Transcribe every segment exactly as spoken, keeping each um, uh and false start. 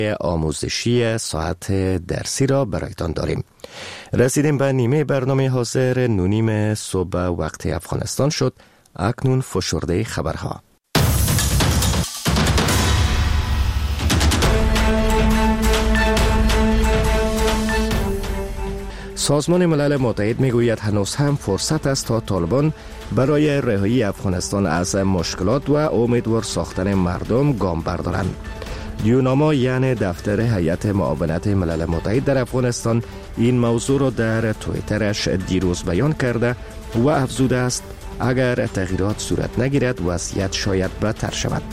آموزشی ساعت درسی را برایتان داریم. رسیدیم به نیمه برنامه حاضر نونیم صبح وقت افغانستان شد. اکنون فشرده خبرها. سازمان ملل متحد میگوید هنوز هم فرصت است تا طالبان برای رهایی افغانستان از مشکلات و امیدوار ساختن مردم گام بردارند. یوناما یعنی دفتر هیئت معاونت ملل متحد در افغانستان این موضوع را در توییترش دیروز بیان کرده و افزوده است اگر تغییرات صورت نگیرد وضعیت شاید بدتر شود.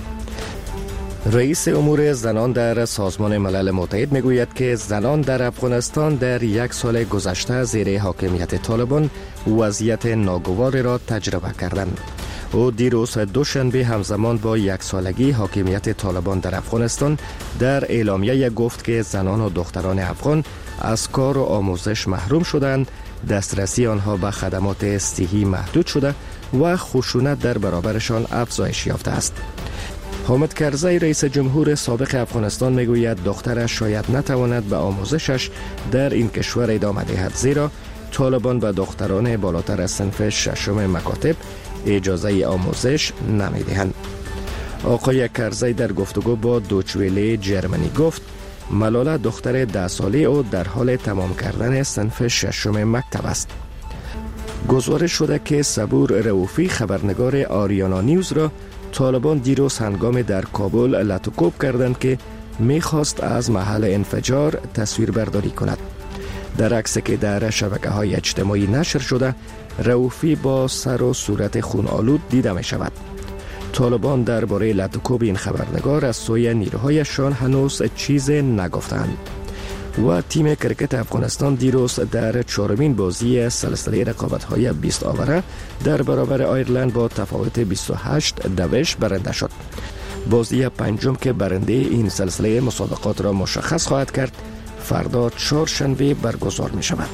رئیس امور زنان در سازمان ملل متحد میگوید که زنان در افغانستان در یک سال گذشته زیر حاکمیت طالبان وضعیت ناگوار را تجربه کردند. او دیروز دوشنبه همزمان با یک سالگی حاکمیت طالبان در افغانستان در اعلامیه گفت که زنان و دختران افغان از کار و آموزش محروم شدند، دسترسی آنها به خدمات صحی محدود شده و خشونت در برابرشان افزایش یافته است. حامد کرزی رئیس جمهور سابق افغانستان میگوید دخترش شاید نتواند به آموزشش در این کشور ادامه دهد، زیرا طالبان به دختران بالاتر از صنف ششم مکاتب اجازه آموزش نمیدهند. آقای کرزی در گفتگو با دوچویله جرمنی گفت ملاله دختر ده ساله او در حال تمام کردن صنف ششم مکتب است. گزارش شده که صبور رؤوفی خبرنگار آریانا نیوز را طالبان دیروز هنگام در کابل لطوکوب کردند که میخواست از محل انفجار تصویر برداری کند. در عکسی که در شبکه های اجتماعی نشر شده رؤوفی با سر و صورت خون آلود دیده می شود. طالبان درباره لطوکوب این خبرنگار از سوی نیروهایشان هنوز چیز نگفتند. و تیم کرکت افغانستان دیروز در چهارمین بازی سلسله رقابت‌های بیست آوره در برابر آیرلند با تفاوت بیست و هشت دوش برنده شد. بازی پنجم که برنده این سلسله مسابقات را مشخص خواهد کرد فردا چهارشنبه برگزار می شود.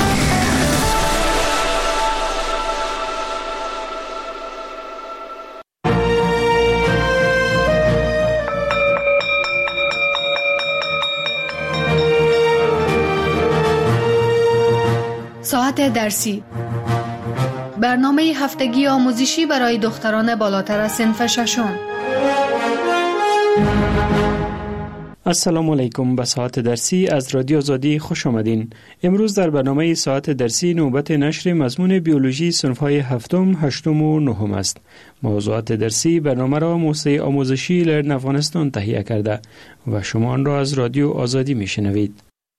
ساعت درسی، برنامه هفتگی آموزشی برای دختران بالاتر از صنف ششم. السلام علیکم. به ساعت درسی از رادیو آزادی خوش آمدین. امروز در برنامه ساعت درسی نوبت نشر مضمون بیولوژی صنف‌های هفتم، هشتم و نهم است. موضوعات درسی برنامه را موسسه آموزشی لرن افغانستان تهیه کرده و شما آن را از رادیو آزادی میشنوید.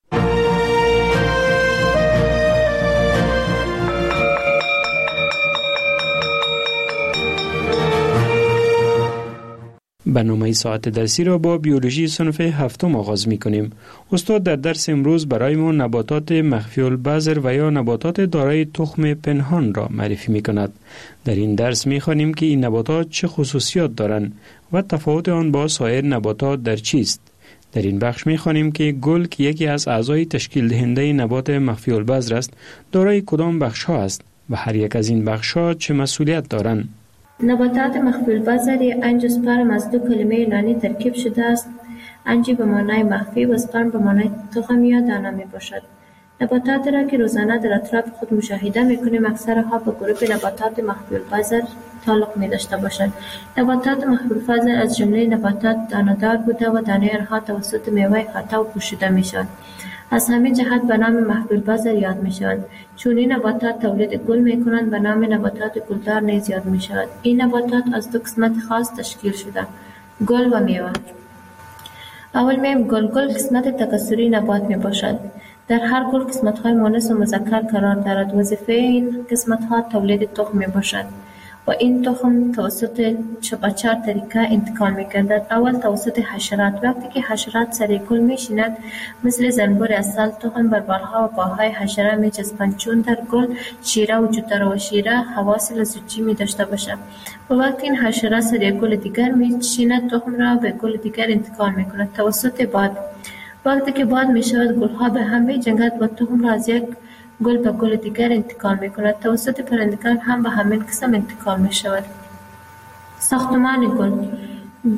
برنامه ساعت درسی را با بیولوژی صنف هفتم آغاز می کنیم. استاد در درس امروز برای ما نباتات مخفی البذر و یا نباتات دارای تخم پنهان را معرفی می کند. در این درس می خوانیم که این نباتات چه خصوصیات دارند و تفاوت آن با سایر نباتات در چیست. در این بخش می خوانیم که گل که یکی از اعضای تشکیل دهنده نبات مخفی البذر است، دارای کدام بخش ها است و هر یک از این بخش ها چه مسئولیت دارند. نباتات مخفی البذر انژیوسپرم از دو کلمه یونانی ترکیب شده است. انژی به معنای مخفی و سپرم به معنای تخم یا دانه می باشد. نباتات را که روزانه در اطراف خود مشاهده می کنیم اکثرها به گروه نباتات مخفی البذر تعلق می داشته باشند. نباتات مخفی البذر از جمله نباتات دانه‌دار بوده و دانه آنها توسط میوه خطا پوشیده می شود. از همین جهت به نام مخفی البذر یاد می شود. چون این نباتات تولید گل می کنند به نام نباتات گلدار نیز یاد می شود. این نباتات از دو قسمت خاص تشکیل شده، گل و میوه. اول میم گل گل قسمت تکثری نبات می باشد. در هر گل قسمت های مؤنث و مذکر قرار دارد. وظیفه این قسمت ها تولید تخم می باشد و این تخم توسط چپاچار طریقه انتقال می گردد. اول توسط حشرات. وقتی که حشرات سر گل می شینند مثل زنبور عسل تخم بر بالها و پاهای حشره می چسبند. چون در گل شیره وجود دارد و شیره حواصل زوجی می داشته باشد و وقتی این حشره سر گل دیگر می شیند تخم را به گل دیگر انتقال می کند توسط باد. وقتی که باد می شود گلها به هم می جنگد و تخم را از یک گل به گل دیگر انتقال می کند. توسط پرندگان هم به همین قسم انتقال می شود. ساختمان گل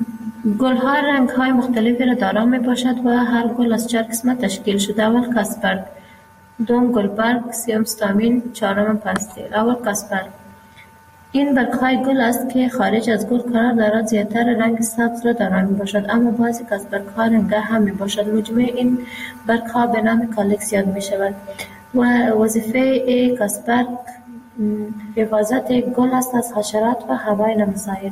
گل ها رنگ های مختلفی را دارا می باشد و هر گل از چهار قسمت تشکیل شده. اول کاسپرگ، دوم گلبرگ، سوم استامین، چهارم پستیل. اول کاسپرگ این برگ های گل است که خارج از گل قرار دارد. زیادتر رنگ سبز را دارا می باشد، اما بعضی کاسپرگ ها رنگه هم می باشد. مجموع این برگ ها به نام کالکس یاد می شود و وظیفه کاسپرگ حفاظت گل است از حشرات و هوای نامساعد.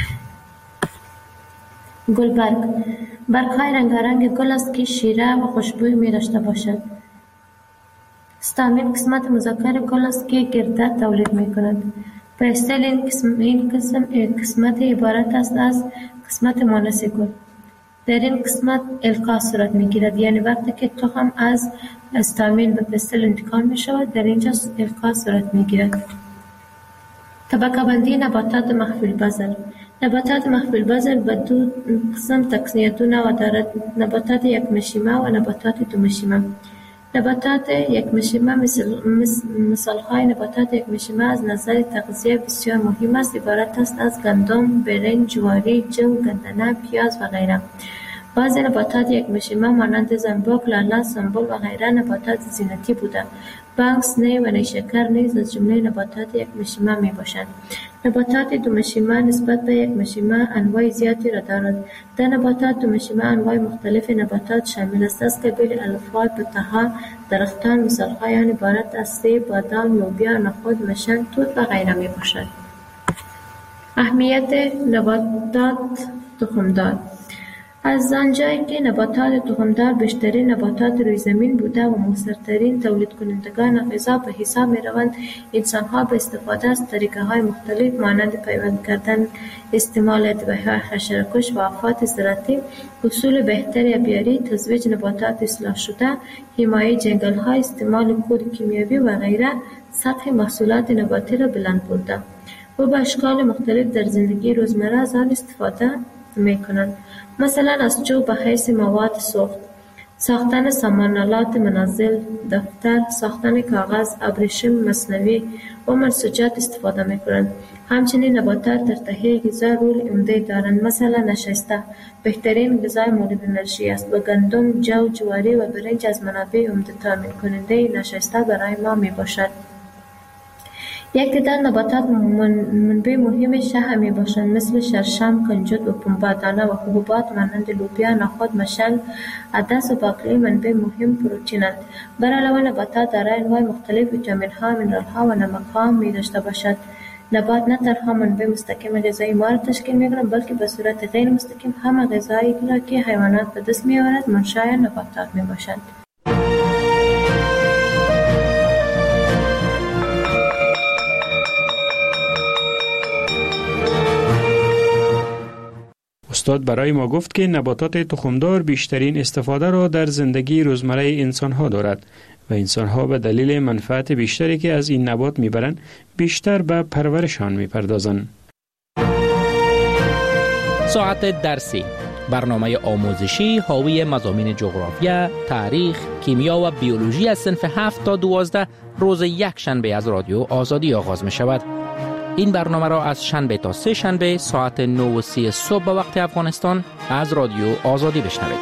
گلبرگ برگ های رنگارنگ گل است که شیره و خوشبوی می داشته باشد. استامین قسمت مذکر گل است که گردد تولید می کند. پستیل این قسم این قسم قسمت عبارت است از قسمت مؤنث گل. در این قسمت القاء صورت می گیرد، یعنی وقتی که تخم از استامین به پستیل انتقال می شود در اینجا القاء صورت می گیرد. طبقه بندی نباتات مخفی البذر. نباتات مخفی البذر به دو قسم تقسیم نوع دارد: نباتات یک مشیمه و نباتات دو مشیمه. نباتات یک مشیمه مثل مثال های نباتات یک مشیمه از نظر تغذیه بسیار مهم است. عبارت است از گندم، برنج، جواری، جو، گندنه، پیاز و غیره. بعضی نباتات یک مشیمه مانند زنبوک، لاله، سنبل و غیره نباتات زینتی بوده. بانکس، نی و نیشکر نیز از جمله نباتات یک مشیمه می باشند. نباتات دو مشیمه نسبت به یک مشیمه انواع زیادی را دارد. در نباتات دو مشیمه انواع مختلف نباتات شامل است از قبیل الفا، بطها، درختان. مثال‌های آن عبارت از سیب، بادام، لوبیا، نخود، مشن، توت و غیره می باشد. اهمیت نباتات تخمدار. از آنجایی که نباتات تخمدار بیشترین نباتات روی زمین بوده و مؤثرترین تولید کنندگان غذا به حساب می روند، انسان ها به استفاده از طریقه های مختلف مانند پیوند کردن، استعمال ادویه‌های حشره‌کش و آفات زراعتی، اصول بهتر آبیاری، تزویج نباتات اصلاح شده، حمایه جنگل ها، استعمال کود کیمیایی و غیره سطح محصولات نباتی را بلند برده و به اشکال مختلف در زندگی روزمره از آن استفاده می کنند. مثلا از چوب به حیث مواد سوخت، ساختن سامانالات منزل، دفتر، ساختن کاغذ، ابریشم مصنوعی و منسوجات استفاده می کنند. همچنین نباتات در تهیه غذا رول عمده دارند. مثلا نشاسته بهترین غذای مورد انرژی است و گندم، جو، جواری و برنج از منابع عمده تامین کننده نشاسته برای ما می باشد. یک تعداد نباتات منبع مهم شح می باشند مثل شرشم، کنجد و پنبه دانه و حبوبات مانند لوبیا، نخود، مشل، عدس و باقلی منبع مهم پروتئینند. بر علاوه نباتات دارای انواع مختلف ویتامین ها، مینرال ها و نمک ها می داشته باشد. نبات نه تنها منبع مستقیم غذایی ما را تشکیل می کنند بلکه به صورت غیر مستقیم هم غذایی را که حیوانات به دست می آورد منشأ نباتات می باشند. استاد برای ما گفت که نباتات تخمدار بیشترین استفاده را در زندگی روزمره انسان‌ها دارد و انسان‌ها به دلیل منفعت بیشتری که از این نبات می‌برند بیشتر به پرورشان می‌پردازند. ساعت درسی، برنامه آموزشی حاوی مضامین جغرافیا، تاریخ، کیمیا و بیولوژی از صنف هفت تا دوازده روز یک شنبه از رادیو آزادی آغاز می‌شود. این برنامه را از شنبه تا سه شنبه ساعت نه و سی صبح به وقت افغانستان از رادیو آزادی بشنوید.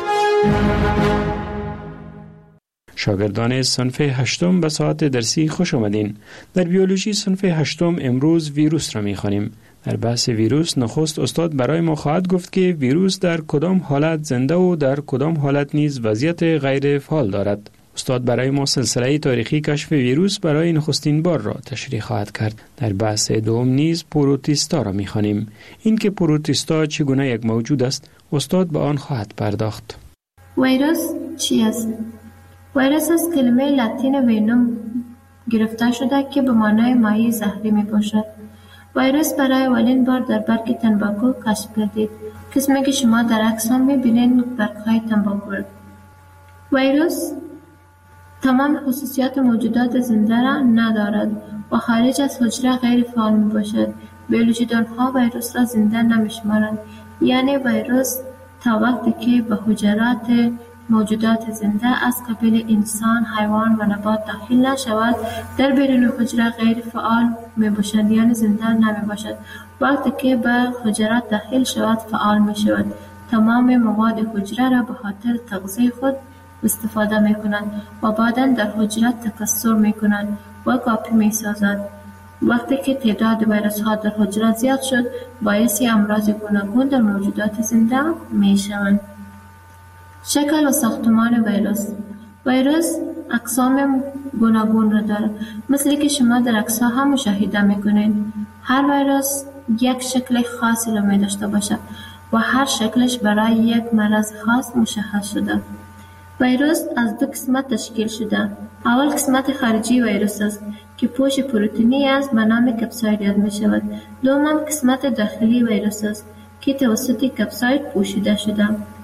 شاگردان صنف هشتم به ساعت درسی خوش آمدین. در بیولوژی صنف هشتم امروز ویروس را می‌خوانیم. در بحث ویروس نخست استاد برای ما خواهد گفت که ویروس در کدام حالت زنده و در کدام حالت نیز وضعیت غیر فعال دارد. استاد برای ما سلسله تاریخی کشف ویروس برای نخستین بار را تشریح خواهد کرد. در بحث دوم نیز پروتیستا را می‌خوانیم. این که پروتیستا چگونه یک موجود است، استاد به آن خواهد پرداخت. ویروس چی است؟ ویروس از کلمه لاتین وینوم گرفته شده که به معنای مایع زهری می باشد. ویروس برای اولین بار در برگ تنباکو کشف گردید. قسمی که شما در عکس هم می‌بینید برگ‌های تنباکو. ویروس تمام خصوصیات موجودات زنده را ندارد و خارج از حجره غیر فعال می باشد. بیولوژیدان‌ها ویروس را زنده نمی‌شمارند، یعنی ویروس تا وقتی که به حجرات موجودات زنده از قبیل انسان، حیوان و نبات داخل نشود در بیرون حجره غیر فعال می باشد، یعنی زنده نمی باشد. وقتی که به حجرات داخل شود فعال می شود. تمام مواد حجره را به خاطر تغذیه خود استفاده می کنند و بعدا در حجره تکثر می کنند و کاپی می سازند. وقتی که تعداد ویروس ها در حجره زیاد شد، باعث امراض گوناگون در موجودات زنده می شوند. شکل و ساختمان ویروس. ویروس اقسام گوناگون را دارد، مثل که شما در عکس‌ها هم مشاهده می‌کنید. هر ویروس یک شکل خاصی را می داشته باشد و هر شکلش برای یک مرض خاص مشخص شده. ویروس از دو قسمت تشکیل شده. اول قسمت خارجی ویروس است که پوش پروتئینی است به نام کپساید یاد می شود. دوم قسمت داخلی ویروس است که توسط کپساید پوشیده شده.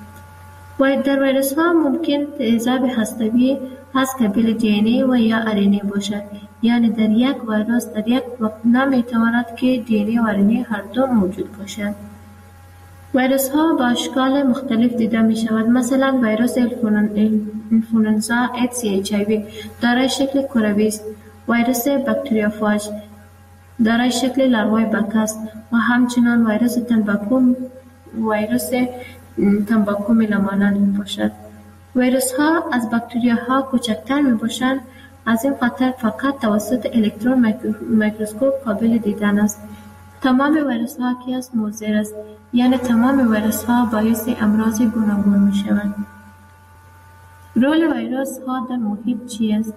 و در ویروس ها ممکن تیزاب هسته‌ای از قبیل دی ان ای و یا ار ان ای باشد، یعنی در یک ویروس در یک وقت نمی تواند که دی ان ای و ار ان ای هر دو موجود باشد. ویروس ها با اشکال مختلف دیده می شود. مثلا ویروس انفلوئنزا ایدز یا اچ آی وی دارای شکل کروی است. ویروس باکتریوفاژ دارای شکل لاروی بک است و همچنان ویروس تنباکو ویروس تنباکو میلمانند می باشد. ویروس ها از باکتریاها کوچکتر می باشند، از این خاطر فقط توسط الکترون میکروسکوپ قابل دیدن است. تمام ویروس ها که از مضر است، یعنی تمام ویروس ها باعث امراض گوناگون می شوند. رول ویروس ها در محیط چی است؟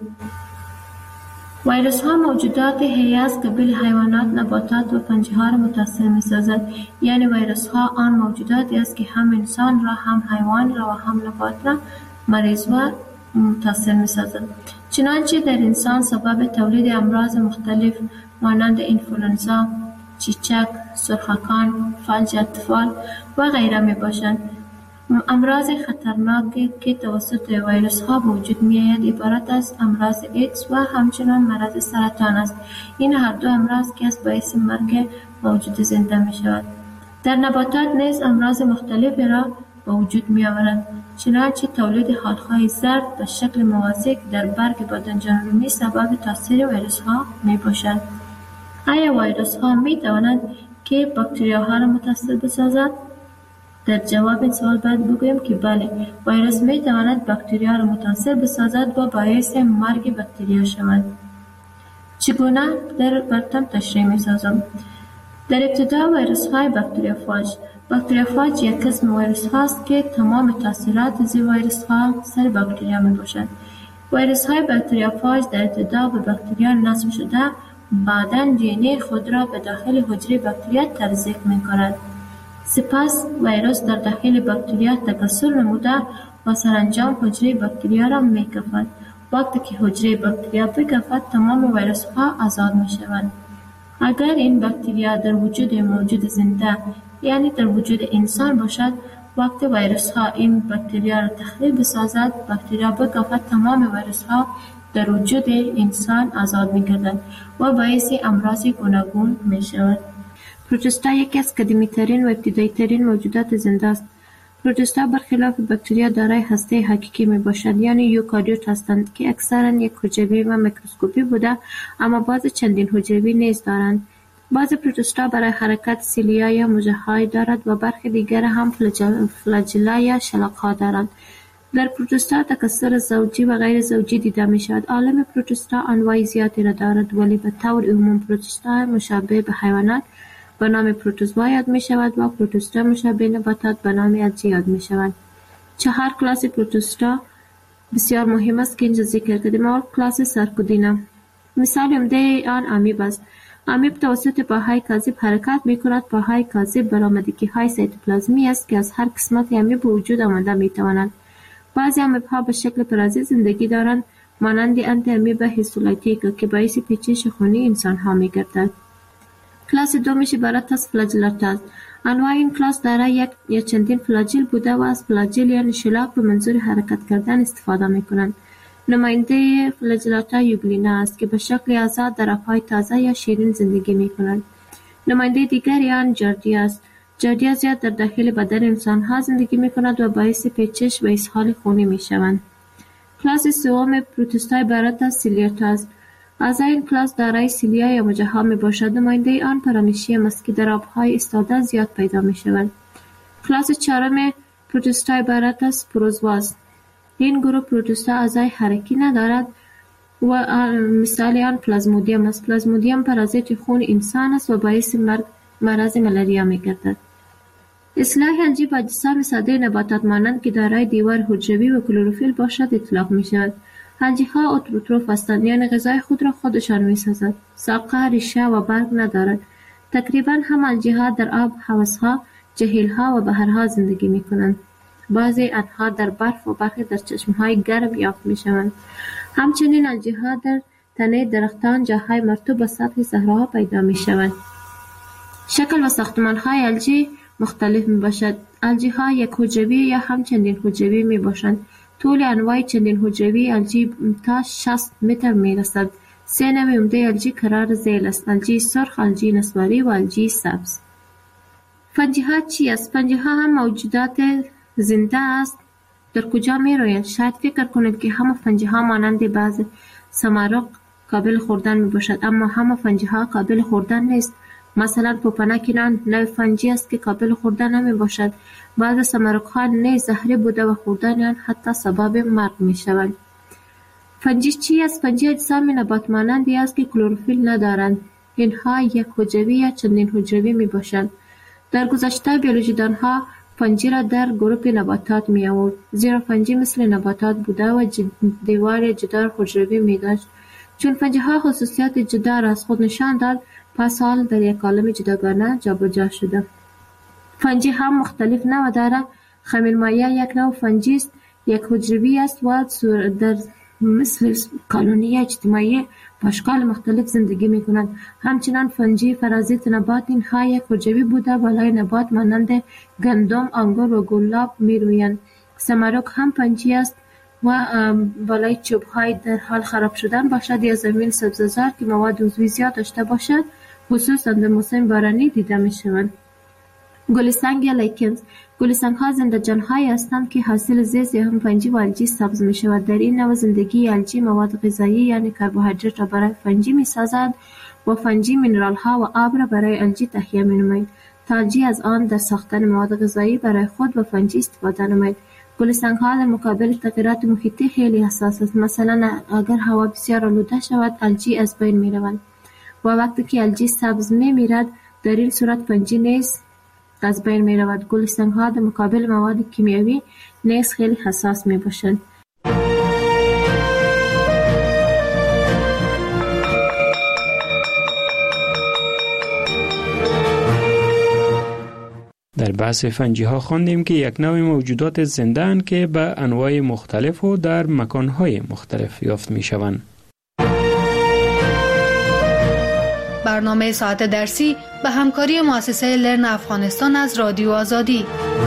ویروس ها موجودات حیه از قبیل حیوانات، نباتات و پنجه ها را متاثر می سازد. یعنی ویروس ها آن موجوداتی است که هم انسان را، هم حیوان را و هم نبات را مریض و متاثر می سازد. چنانچه در انسان سبب تولید امراض مختلف مانند انفلوئنزا، چیچک، سرخکان، فلج اطفال و غیره می باشند. امراض خطرناکی که توسط ویروس ها به وجود می آید عبارت از امراض ایدز و همچنان مرض سرطان است. این هر دو امراض که از باعث مرگ موجود زنده می شود. در نباتات نیز امراض مختلفی را به وجود می آورند، چنانچه تولید حالهای زرد به شکل موازی که در برگ بادنجان رومی سبب تاثیر ویروس ها می باشد. آیا ویروس ها می توانند که باکتریاها را متاثر بسازد؟ در جواب این سوال باید بگویم که بله، ویروس می تواند باکتریا را متاثر بسازد و باعث مرگ باکتریا شود. چگونه در براتون تشریح می سازم؟ در ابتدا ویروس های باکتریوفاژ. باکتریوفاژ یک قسم ویروس هاست که تمام تاثیرات زی ویروس ها سر باکتریا می باشد. ویروس های باکتریوفاژ در ابتدا به باکتریا نصب شده، بعداً دی ان ای خود را به داخل حجره باکتریا تزریق می کند. سپس ویروس در داخل باکتریا تکثر نموده و سرانجام حجره باکتریا را می کفد. وقتی که حجره باکتریا بکفد، تمام ویروس ها آزاد می شوند. اگر این باکتریا در وجود موجود زنده، یعنی در وجود انسان باشد، وقتی ویروس ها این باکتریا را تخریب بسازد، باکتریا بکفد، تمام ویروس ها در وجود انسان آزاد می گردند و باعث امراض گوناگون می شود. پروتوستا یکی از قدیمی ترین و ابتدایی ترین موجودات زنده است. پروتوستا برخلاف باکتریا دارای هسته حقیقی می باشد، یعنی یوکاریوت هستند که اکثرا یک حجروی و میکروسکوپی بوده، اما بعض چندین حجروی نیز دارند. بعض پروتوستا برای حرکت سیلیا یا مژه‌های دارد و برخی دیگر هم فلاجلا یا شلاق‌ها دارند. در پروتوستا تکثر زوجی و غیر زوجی دیده می شود. عالم پروتوستا انواع زیادی را دارد، ولی به طور عموم پروتوستا مشابه به حیوانات به نام پروتوزوا یاد می شود و پروتوستا مشابه نباتات به نام ادجی یاد می شود. چهار کلاس پروتوستا بسیار مهم است که اینجا ذکر کردیم. اول کلاس سارکودینا. مثال عمده آن امیب است. امیب توسط پاهای کاذب حرکت می کند. پاهای کاذب برآمدگی های سایتوپلازمی است که از هر قسمت امیب به وجود آمده می توانند. بعضی امیب ها به شکل پرازیت زندگی دارند، مانند انتی امیب هیستولیتیک که باعث پیچش خونی انسان ها می گردد. کلاس دومش عبارت از فلاجلات است. انواع این کلاس دارای یک یا چندین فلاجل بوده و از فلاجل یعنی شلاق به منظور حرکت کردن استفاده می کنند. نماینده فلاجلاتا یوگلینا است که به شکل آزاد در آبهای تازه یا شیرین زندگی می کنند. نماینده دیگری آن جاردیا است. جاردیا زیاد در داخل بدن انسان ها زندگی می کند و باعث پیچش و اسهال خونی می شوند. کلاس سوم پروتوستا عبارت از سیلیاتا است. اعضای این کلاس دارای سیلیا یا مژه‌ها می باشد. نماینده آن پرانشی است که در آبهای ایستاده زیاد پیدا می شود. کلاس چهارم پروتوستا عبارت از پروزواست. این گروه پروتوستا اعضای حرکی ندارد و مثال آن پلازمودیم است. پلازمودیم پارازیت خون انسان است و باعث مرگ مرض ملاریا می‌گردد. اصلاح الجی با اجسام ساده نباتات مانند که دارای دیوار حجروی و کلروفیل باشد اطلاق می‌شود. الجی‌ها اتروتروف هستند، یعنی غذای خود را خودشان می‌سازند. ساقه، ریشه و برگ ندارد. تقریباً هم الجی‌ها در آب، حوض‌ها، جهیل‌ها و بحرها زندگی می‌کنند. بعضی آنها در برف و برخی در چشمه‌های گرم یافت می‌شوند. همچنین الجی‌ها در تنه درختان، جاهای مرطوب و سطح صحراها پیدا می‌شوند. شکل و ساختمان‌های الجی مختلف میباشد. الجی‌ها یک حجروی یا هم چندین حجروی میباشند. طول انواع چندین حجروی الجی تا شصت متر میرسد. سه نوع عمده الجی قرار ذیل است: الجی سرخ، الجی نسواری و الجی سبز. فنجی‌ها چی است؟ فنجی‌ها هم موجودات زنده است. در کجا میرویند؟ شاید فکر کنید که همه فنجی‌ها مانند بعض سمارق قابل خوردن میباشد، اما همه فنجی‌ها قابل خوردن نیست. مثلا پوپنک نان نوع فنجی است که قابل خوردن نمی باشد. بعض سمرق‌ها نیز زهری بوده و خوردن آن حتی سبب مرگ می شوند. فنجی چی است؟ فنجی اجسام نبات مانندی است که کلروفیل ندارند. اینها یک حجروی یا چندین حجروی می باشند. در گذشته بیولوژیدانها فنجی را در گروه نباتات می آورد، زیرا فنجی مثل نباتات بوده و دیوار جدار حجروی می داشت. چون فنجی‌ها خصوصیات جدا را از خود نشان داد، پس حال در یک عالم جداگانه جابجا شده. فنجی هم مختلف نوع دارد. خمیر مایع یک نوع فنجی است، یک حجروی است و در مثل کالونی اجتماعی با اشکال مختلف زندگی می کنند. همچنان فنجی فرازیت نبات، اینها یک حجروی بوده بالای نبات مانند گندم، انگور و گلاب می رویند. سمرق هم فنجی است و بالای چوب‌های در حال خراب شدن باشد یا زمین سبززار که مواد عضوی زیاد داشته باشد، خصوصا در موسم بارانی دیده می شوند. گلسنگ یا لیکنز. گلسنگ ها زنده جان‌هایی هستند که حاصل زیست یا هم فنجی و الجی سبز می شود. در این نوع زندگی الجی مواد غذایی یعنی کربوهیدرات را برای فنجی می سازد و فنجی مینرال ها و آب را برای الجی تهیه می نماید تا الجی از آن در ساختن مواد غذایی برای خود و فنجی استفاده نماید. گلسنگ ها در مقابل تغییرات محیطی خیلی حساس است. مثلا اگر هوا بسیار آلوده شود الجی از بین می روند و وقتی که الجی سبز می میرد در این صورت فنجی نیز از بین می رود. گلسنگ ها در مقابل مواد کیمیایی نیز خیلی حساس می باشند. در بحث فنجی ها خواندیم که یک نوع موجودات زنده اند که به انواع مختلف و در مکانهای مختلف یافت می شوند. برنامه ساعت درسی به همکاری مؤسسه لرن افغانستان از رادیو آزادی.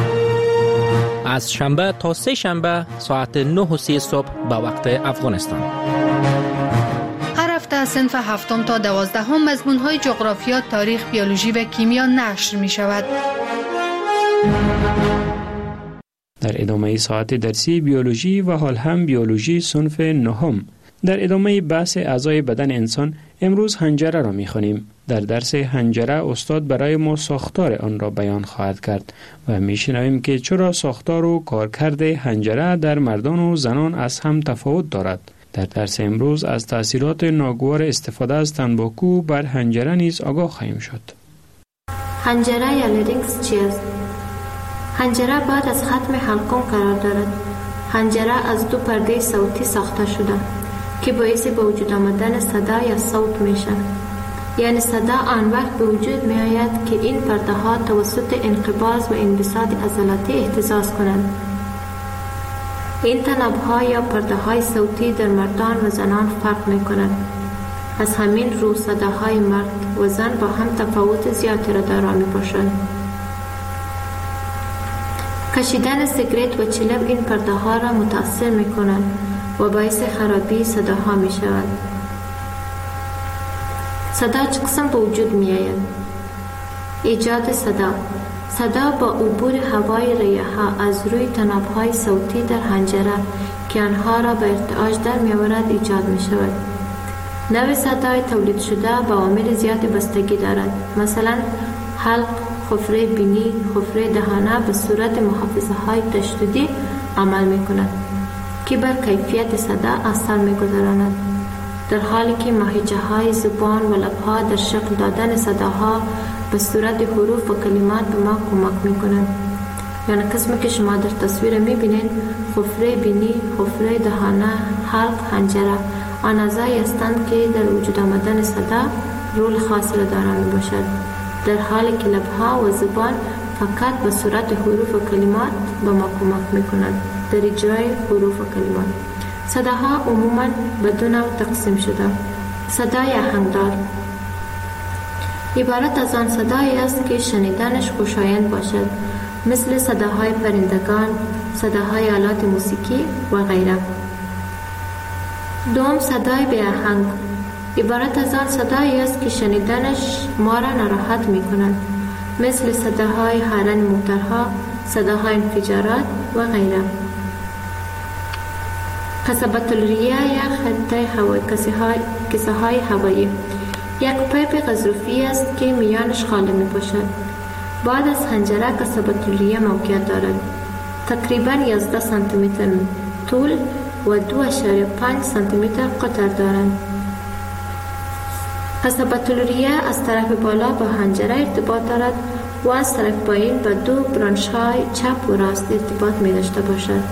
از شنبه تا سه شنبه ساعت نه و سی صبح به وقت افغانستان. هر هفته از صنف هفتم تا دوازدهم مضمون‌های جغرافیا، تاریخ، بیولوژی و کیمیا نشر می شود. در ادامه ساعت درسی بیولوژی و حال هم بیولوژی صنف نهم. در ادامه بحث اعضای بدن انسان امروز حنجره را می‌خوانیم. در درس حنجره استاد برای ما ساختار آن را بیان خواهد کرد و می‌شنویم که چرا ساختار و کارکرد حنجره در مردان و زنان از هم تفاوت دارد. در درس امروز از تأثیرات ناگوار استفاده از تنباکو بر حنجره نیز آگاه خواهیم شد. حنجره یا لارینکس چی است؟ حنجره بعد از ختم حلقوم قرار دارد. حنجره از دو پرده صوتی ساخته شده که باعث به وجود آمدن صدا یا صوت میشه. یعنی صدا آن وقت به وجود می آید که این پرده ها توسط انقباض و انبساط عضلاتی اهتزاز کنند. این تناب ها یا پرده های صوتی در مردان و زنان فرق می کنند. از همین رو صداهای مرد و زن با هم تفاوت زیادی را دارا می باشند. کشیدن سیگارت و چلم این پرده ها را متاثر می کنند و باعث خرابی صداها می شود. صدا چه قسم به وجود می آید؟ ایجاد صدا. صدا با عبور هوای ریه ها از روی تناب های صوتی در حنجره که آنها را به ارتعاش در می آورد ایجاد می شود. نوع صدای تولید شده با عوامل زیادی بستگی دارد. مثلا حلق، حفره بینی، حفره دهانه به صورت محافظه های تشدیدی عمل می کند که بر کیفیت صدا اثر می گذراند، در حالی که ماهیچه های زبان و لبها در شکل دادن صداها به صورت حروف و کلمات به ما کمک می کنند. یعنی قسمی که شما در تصویر می بینید، حفره بینی، حفره دهانه، حلق، حنجره آن اعضایی هستند که در وجود آمدن صدا رول خاصی را دارا می باشد، در حالی که لبها و زبان فقط به صورت حروف و کلمات به ما کمک می کنند در اجرای حروف و کلمات. صداها عموما به دو نوع تقسیم شده. صدای آهنگدار عبارت از آن صدایی است که شنیدنش خوشایند باشد، مثل صداهای پرندگان، صداهای آلات موسیقی و غیره. دوم، صدای بی آهنگ عبارت از آن صدایی است که شنیدنش ما را ناراحت می کند، مثل صداهای هارن موتورها، صداهای انفجارات و غیره. قصبة الریه یا خطه هوایی، کسه های هوایی یک پیپ غضروفی است که میانش خالی می باشد. بعد از حنجره قصبة الریه موقعیت دارد، تقریبا یازده سانتی متر طول و دو اشاریه پنج سانتی متر قطر دارند. قصبة الریه از طرف بالا با حنجره ارتباط دارد و از طرف پایین با دو برانش‌های چپ و راست ارتباط می داشته باشد.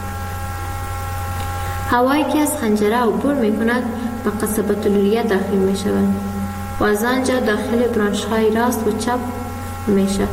هوایی که از حنجره عبور می کند به قصبة الریه داخل می شود و از آنجا داخل برانش‌های راست و چپ می شود.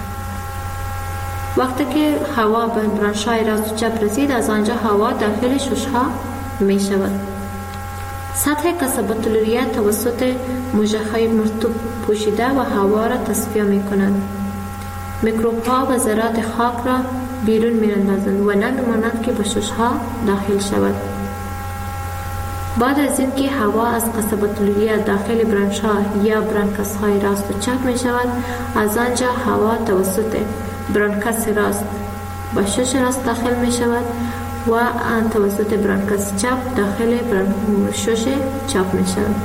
وقتی که هوا به برانش‌های راست و چپ رسید، از آنجا هوا داخل شش‌ها می شود. سطح قصبة الریه توسط موج‌های مرطوب پوشیده و هوا را تصفیه می کنند. میکروب‌ها و ذرات خاک را بیرون می اندازند و نمی مانند که به شش‌ها داخل شود. بعد از اینکه هوا از قصبة الریه داخل برانش‌ها یا برانکاس‌های راست و چپ می شود، از آنجا هوا توسط برانکاس راست به شش راست داخل می شود و آن توسط برانکاس چپ داخل شش چپ می شود.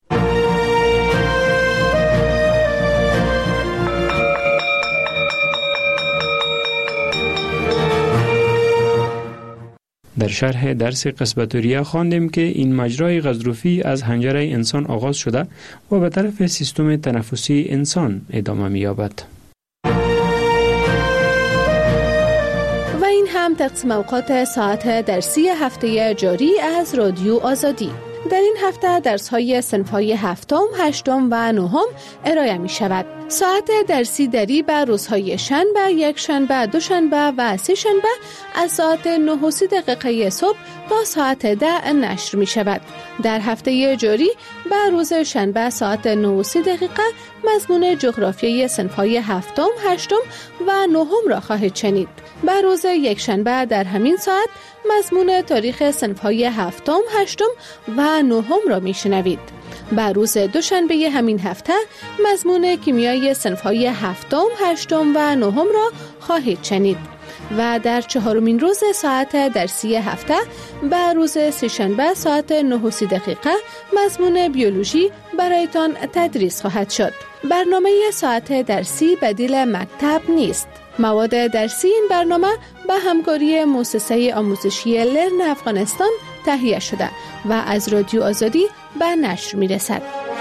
در شرح درس قصبة الریه خواندیم که این مجرای غضروفی از حنجره انسان آغاز شده و به طرف سیستم تنفسی انسان ادامه می‌یابد. و این هم تقسیم اوقات ساعت درسی هفته جاری از رادیو آزادی. در این هفته درس‌های صنف‌های هفتم، هشتم و نهم ارائه می شود. ساعت درسی دری به روزهای شنبه، یک شنبه، دو شنبه و سه شنبه از ساعت نه و سی دقیقه صبح تا ساعت ده نشر می شود. در هفته جاری به روز شنبه ساعت نه و سی دقیقه مضمون جغرافیای صنف‌های هفتم، هشتم و نهم را خواهید شنید. به روز یک شنبه در همین ساعت مضمون تاریخ صنف‌های هفتم، هشتم و نهم را میشنوید. به روز دوشنبه همین هفته مضمون کیمیای صنف‌های هفتم، هشتم و نهم را خواهید شنید. و در چهارمین روز ساعت درسی هفته به روز سه‌شنبه ساعت نه و سی دقیقه مضمون بیولوژی برایتان تدریس خواهد شد. برنامه ساعت درسی بدیل مکتب نیست. مواد درسی این برنامه به همکاری مؤسسه آموزشی لرن افغانستان تهیه شده و از رادیو آزادی به نشر می رسد.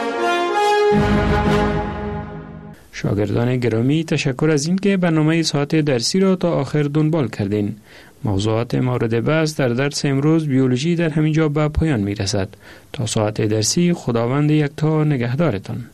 شاگردان گرامی، تشکر از این که برنامه ساعت درسی را تا آخر دنبال کردین. موضوعات مورد بحث در درس امروز بیولوژی در همینجا به پایان می رسد. تا ساعت درسی، خداوند یکتا نگهدارتان.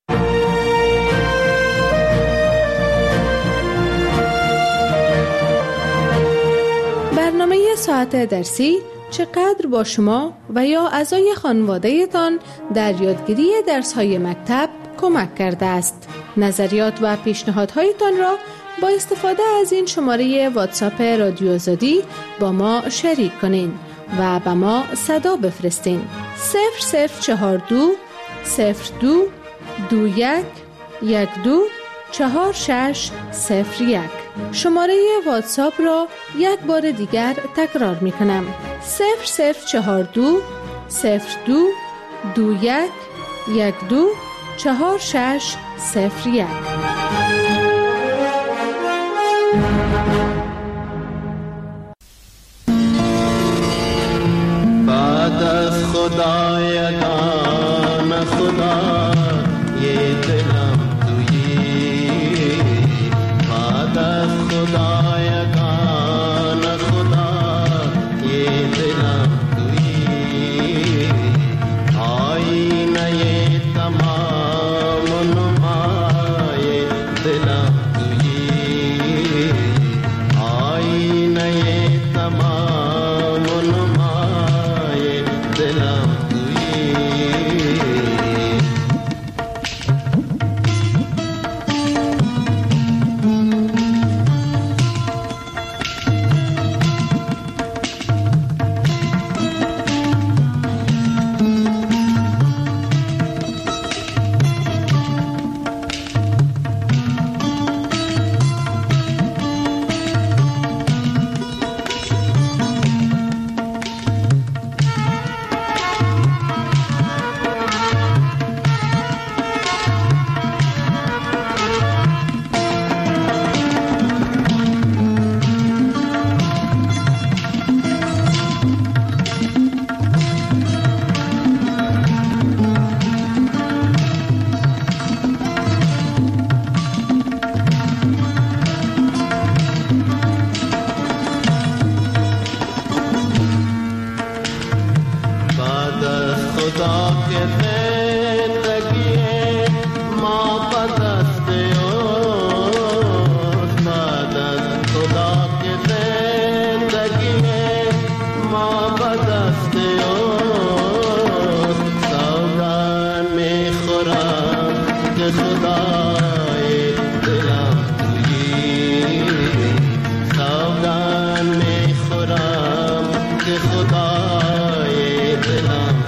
برنامه ساعت درسی چقدر با شما و یا اعضای خانواده تان در یادگیری درس‌های مکتب کمک کرده است. نظریات و پیشنهادهایتان را با استفاده از این شماره واتساپ رادیو آزادی با ما شریک کنین و به ما صدا بفرستین. صفر صفر چهار دو صفر دو دو یک یک دو چهار شش صفر یک. شماره واتساپ را یک بار دیگر تکرار می کنم. صفر صفر چهار دو صفر دو دو یک یک دو چهار شش صفر یک. خدایگان خدا یہ دلم تویی بعد از خدایگان خدا یہ دلم تویی آئینه تمام نمائے دلم تویی آئینه تمام نمائے دلم خدا کے زندگی ماں بدستے ہو مدد خدا کے زندگی ماں بدستے ہو سوگان میں خورم کہ خدای دلم تویی سوگان میں خورم کہ خدای دلم